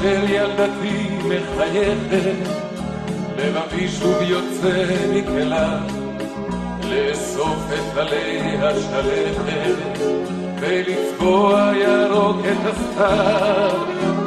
כאשר ילדתי מחייכת, לבבי שוב יוצא מכלה, לאסוף את עלי השלכת, ולצבוע ירוק את הסתיו.